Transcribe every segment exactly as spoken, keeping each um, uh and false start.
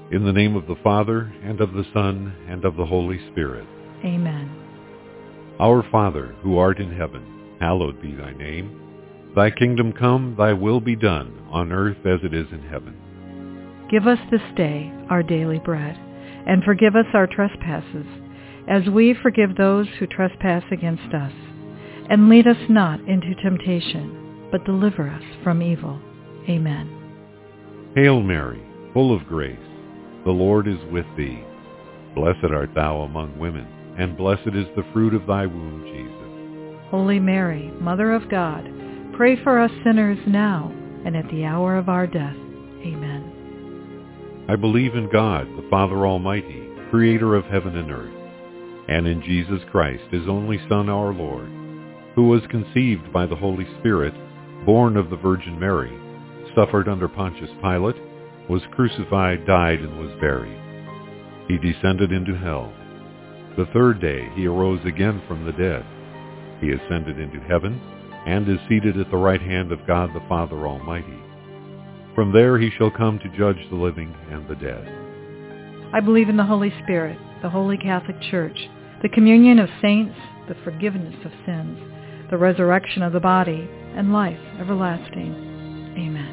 In the name of the Father, and of the Son, and of the Holy Spirit. Amen. Our Father, who art in heaven, hallowed be thy name. Thy kingdom come, thy will be done, on earth as it is in heaven. Give us this day our daily bread, and forgive us our trespasses, as we forgive those who trespass against us. And lead us not into temptation, but deliver us from evil. Amen. Hail Mary, full of grace, the Lord is with thee. Blessed art thou among women, and blessed is the fruit of thy womb, Jesus. Holy Mary, Mother of God, pray for us sinners now and at the hour of our death. Amen. I believe in God, the Father Almighty, creator of heaven and earth, and in Jesus Christ, his only Son, our Lord, who was conceived by the Holy Spirit, born of the Virgin Mary, suffered under Pontius Pilate, was crucified, died, and was buried. He descended into hell. The third day he arose again from the dead. He ascended into heaven, and is seated at the right hand of God the Father Almighty. From there he shall come to judge the living and the dead. I believe in the Holy Spirit, the Holy Catholic Church, the communion of saints, the forgiveness of sins, the resurrection of the body, and life everlasting. Amen.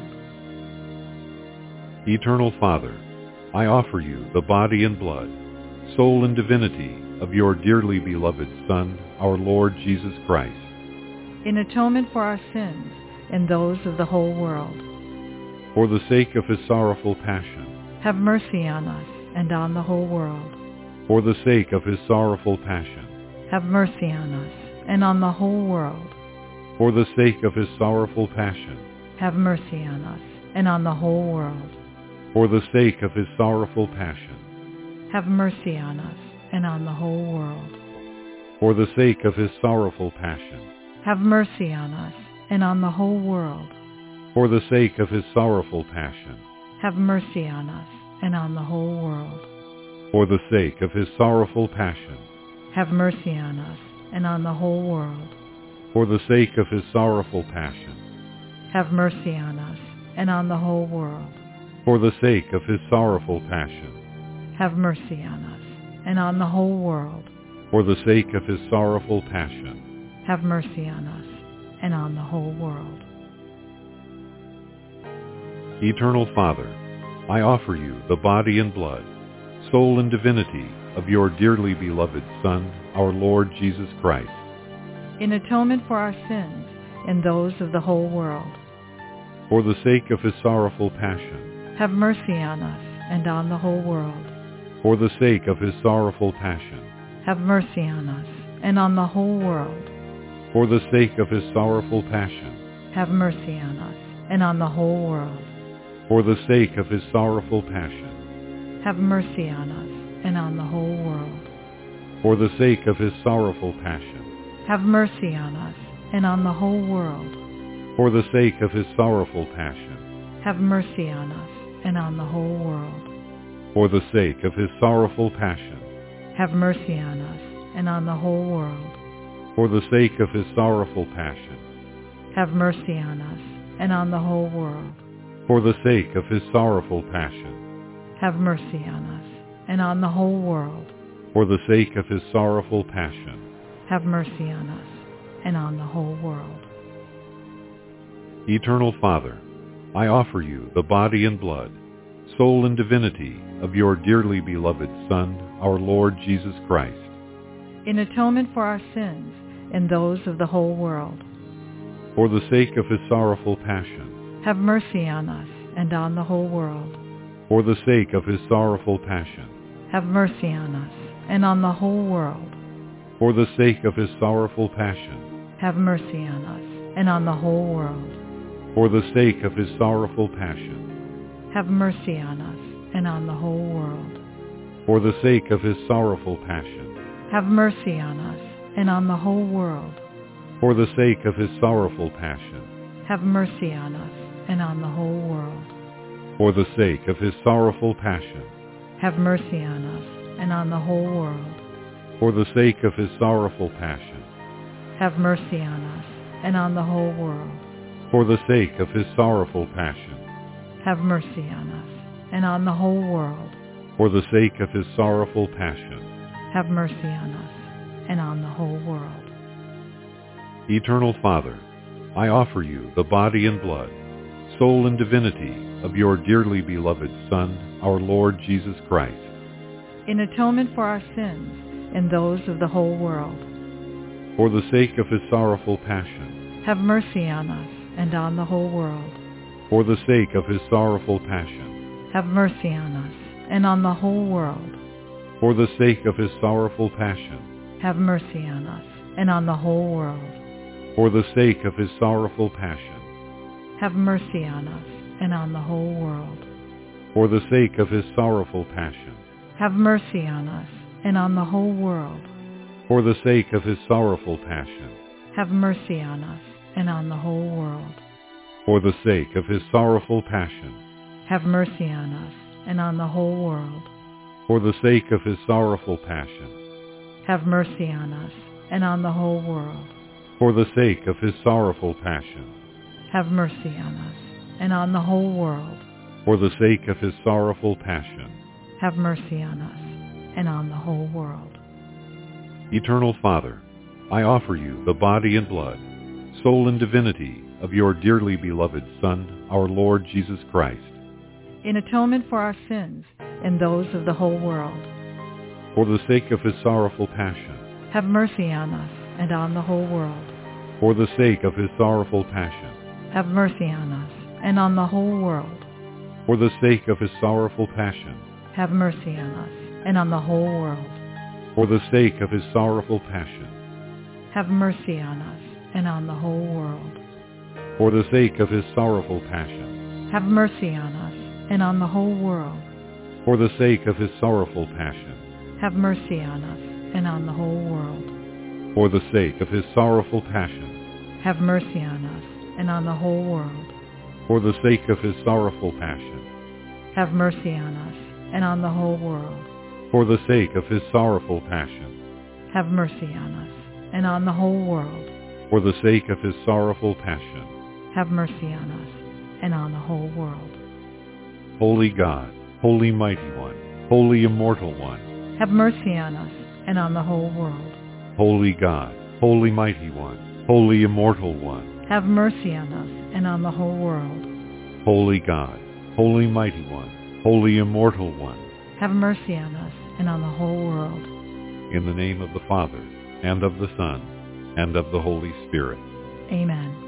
Eternal Father, I offer you the body and blood, soul and divinity of your dearly beloved Son, our Lord Jesus Christ, in atonement for our sins and those of the whole world. For the sake of his sorrowful passion, have mercy on us and on the whole world. For the sake of his sorrowful passion, have mercy on us and on the whole world. For the sake of his sorrowful passion, have mercy on us and on the whole world. For the sake of his sorrowful passion, have mercy on us and on the whole world. For the sake of his sorrowful passion, have mercy on us and on the whole world. For the sake of his sorrowful passion, have mercy on us and on the whole world. For the sake of his sorrowful passion, have mercy on us and on the whole world. For the sake of his sorrowful passion, have mercy on us and on the whole world. For the sake of his sorrowful passion, have mercy on us and on the whole world. For the sake of his sorrowful passion, have mercy on us and on the whole world. Eternal Father, I offer you the body and blood, soul and divinity of your dearly beloved Son, our Lord Jesus Christ, in atonement for our sins and those of the whole world. For the sake of his sorrowful passion, have mercy on us and on the whole world. For the sake of his sorrowful passion, have mercy on us and on the whole world. For the sake of his sorrowful passion, have mercy on us and on the whole world. For the sake of his sorrowful passion, have mercy on us and on the whole world. For the sake of his sorrowful passion, have mercy on us and on the whole world. For the sake of his sorrowful passion, have mercy on us and on the whole world. For the sake of his sorrowful passion, have mercy on us and on the whole world. For the sake of his sorrowful passion, have mercy on us and on the whole world. For the sake of his sorrowful passion, have mercy on us and on the whole world. For the sake of his sorrowful passion, have mercy on us and on the whole world. Eternal Father, I offer you the body and blood, soul and divinity of your dearly beloved Son, our Lord Jesus Christ, in atonement for our sins and those of the whole world. For the sake of his sorrowful passion, have mercy on us and on the whole world. For the sake of his sorrowful passion, have mercy on us and on the whole world. For the sake of his sorrowful passion, have mercy on us and on the whole world. For the sake of his sorrowful passion, have mercy on us and on the whole world. For the sake of his sorrowful passion, have mercy on us and on the whole world. For the sake of his sorrowful passion, have mercy on us and on the whole world. For the sake of his sorrowful passion, have mercy on us and on the whole world. For the sake of his sorrowful passion, have mercy on us and on the whole world. For the sake of his sorrowful passion, have mercy on us and on the whole world. for the sake of his sorrowful passion, have mercy on us and on the whole world. Eternal Father, I offer you the body and blood, soul and divinity of your dearly beloved Son, our Lord Jesus Christ, in atonement for our sins and those of the whole world. for the sake of his sorrowful passion, Have mercy on us and on the whole world. for the sake of his sorrowful passion, Have mercy on us and on the whole world. for the sake of his sorrowful passion, Have mercy on us and on the whole world. for the sake of his sorrowful passion, Have mercy on us and on the whole world. for the sake of his sorrowful passion, Have mercy on us and on the whole world. for the sake of his sorrowful passion, Have mercy on us and on the whole world. for the sake of his sorrowful passion, Have mercy on us and on the whole world. for the sake of his sorrowful passion, Have mercy on us and on the whole world. for the sake of his sorrowful passion, Have mercy on us and on the whole world. for the sake of his sorrowful passion. Have mercy on us and on the whole world. Eternal Father, I offer you the body and blood, soul and divinity of your dearly beloved Son, our Lord Jesus Christ, in atonement for our sins and those of the whole world. for the sake of his sorrowful passion, Have mercy on us and on the whole world. for the sake of his sorrowful passion, Have mercy on us and on the whole world. for the sake of his sorrowful passion, Have mercy on us and on the whole world. for the sake of his sorrowful passion, Have mercy on us and on the whole world. for the sake of his sorrowful passion, Have mercy on us and on the whole world. for the sake of his sorrowful passion, Have mercy on us and on the whole world. for the sake of his sorrowful passion, Have mercy on us and on the whole world. for the sake of his sorrowful passion, Have mercy on us and on the whole world. for the sake of his sorrowful passion, Have mercy on us and on the whole world. for the sake of his sorrowful passion. Have mercy on us and on the whole world. Holy God, Holy Mighty One, Holy Immortal One, Have mercy on us and on the whole world. Holy God, Holy Mighty One, Holy Immortal One, Have mercy on us and on the whole world. Holy God, Holy Mighty One, Holy Immortal One, Have mercy on us and on the whole world. in the name of the Father, and of the Son, and of the Holy Spirit. Amen.